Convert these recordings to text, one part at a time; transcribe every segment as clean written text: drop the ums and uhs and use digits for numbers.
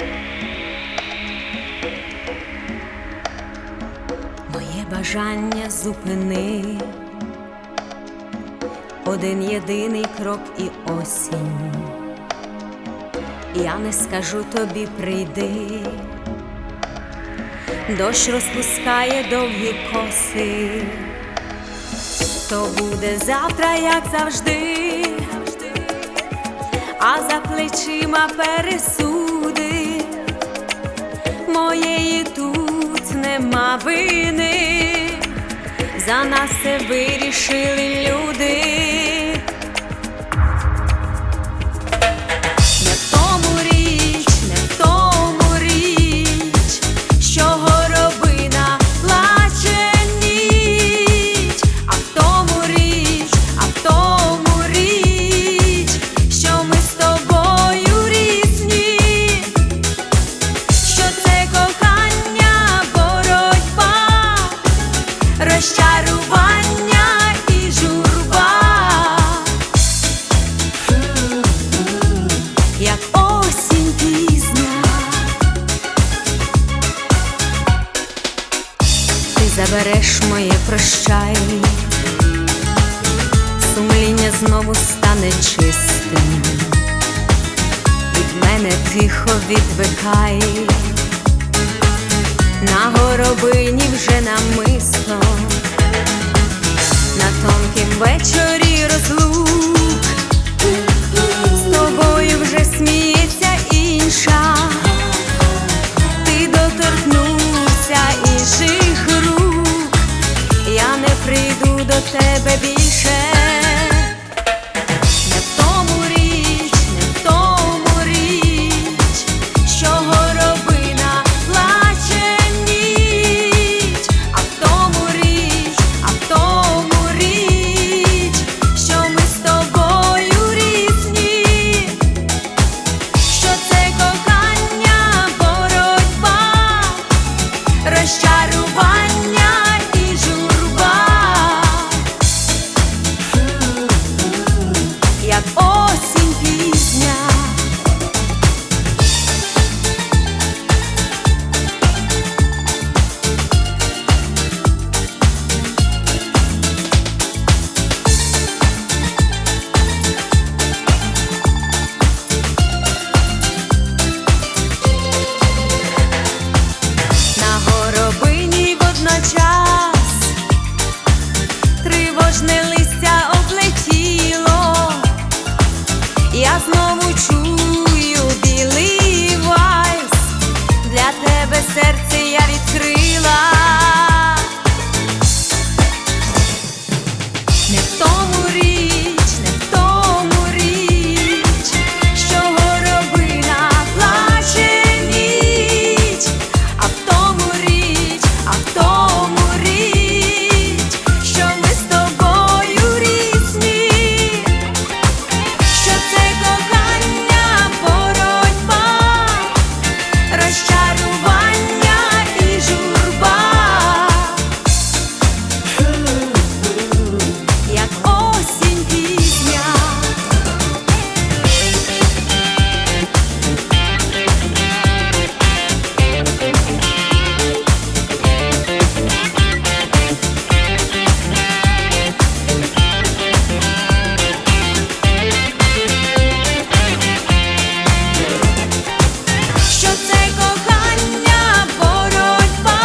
Моє бажання зупини, один єдиний крок і осінь. Я не скажу тобі прийди, дощ розпускає довгі коси. То буде завтра, як завжди, а за плечима пересуди. Моєї тут нема вини, за нас все вирішили люди. Не в тому річ, не в тому річ, що горобина плаче ніч, а в тому річ, що ми з тобою різні, що це кохання, боротьба, розчарування і журба, як осінь пізня. Ти забереш моє прощай, сумління знову стане чистим, від мене тихо відвикай. На горобині вже намисто, на тонкім вечорі розлук, з тобою вже сміється інша, ти доторкнувся інших рук, я не прийду до тебе більше. Не в тому річ, не в тому річ, що горобина плаче ніч, а в тому річ, що ми з тобою різні, що це кохання, боротьба, розчарування і журба, як осінь пізня. На горобині водночас тривожне листя облетіло, я знову чую білий вальс, для тебе серце я відкрила. Не в тому річ, не в тому річ, що горобина плаче ніч, а в тому річ, що ми з тобою різні, що це кохання, боротьба, розчарування і журба, як осінь пізня. Що це кохання, боротьба,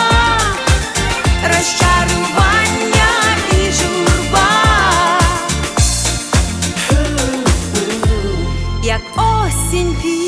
розчарування і журба, як осінь пізня.